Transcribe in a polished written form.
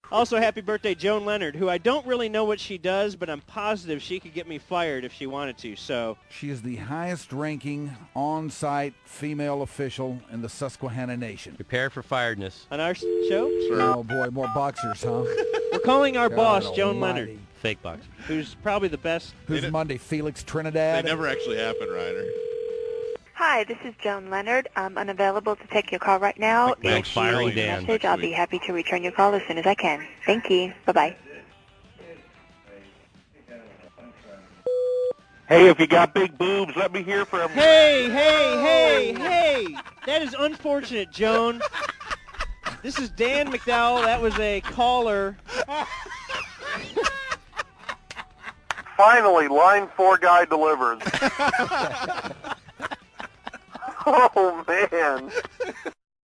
Also, happy birthday, Joan Leonard, who I don't really know what she does, but I'm positive she could get me fired if she wanted to. So she is the highest-ranking on-site female official in the Susquehanna Nation. Prepare for firedness. On our show? Oh, boy, more boxers, huh? We're calling our boss, Joan almighty. Leonard, Fake boxer. who's probably the best. Who's Monday? Felix Trinidad? They never actually happen, Ryder. Hi, this is Joan Leonard. I'm unavailable to take your call right now. Like If you firing leave a Dan. message, I'll be happy to return your call as soon as I can. Thank you. Bye-bye. Hey, if you got big boobs, let me hear from you. Hey! That is unfortunate, Joan. This is Dan McDowell. That was a caller. Finally, line 4 guy delivers. Oh, man.